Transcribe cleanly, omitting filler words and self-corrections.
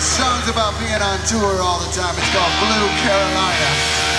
song's about being on tour all the time. It's called Blue Carolina.